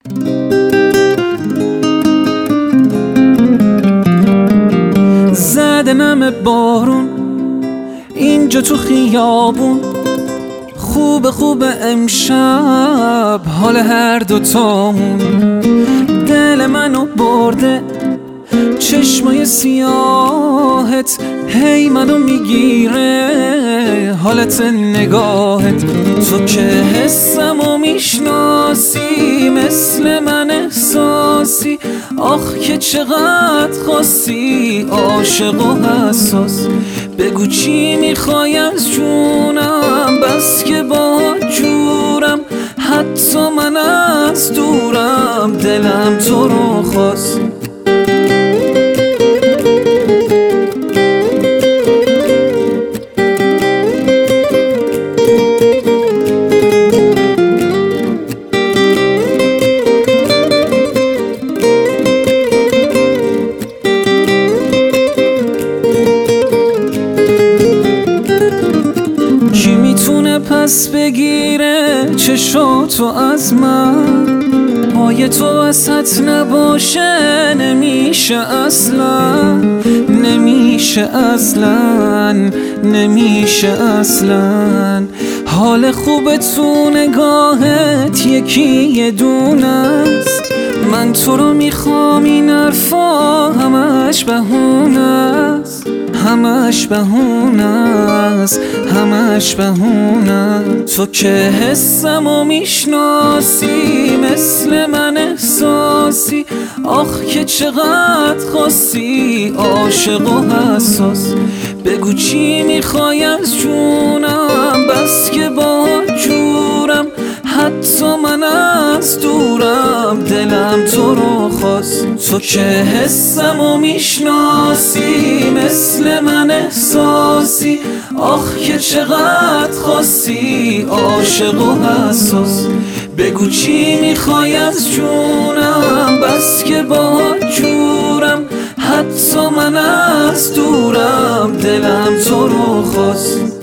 زده نم بارون اینجا تو خیابون، خوب امشب حال هر دوتامون. دل منو برده چشمای سیاهت، هی منو میگیره حالت نگاهت. تو که حسمو میشناسی مثل من احساسی، آخ که چقدر خاصی عاشق و حساس. بگو چی میخوای از جونم، بس که با جورم، حتی من از دورم دلم تو رو خواست. کی میتونه پس بگیره چشاتو از من؟ پای تو وسط نباشه نمیشه اصلا، نمیشه اصلا، نمیشه اصلا. حال خوب تو نگاهت یکی دونه است، من تو رو میخوام این حرفا همش بهونه است، همش بهونه است، همش بهونه. تو که حسمو میشناسی مثل من احساسی، آخ که چقدر خاصی عاشق و حساس. بگو چی میخوای از جونم، بس که با جورم، حتی من از دورم دلم تو رو خواست. تو که حسمو میشناسی مثل من احساسی، آخ که چقدر خاصی عاشق و حساس. بگو چی میخوای از جونم، بس که با جورم، حتی من از دورم دلم تو رو خواست.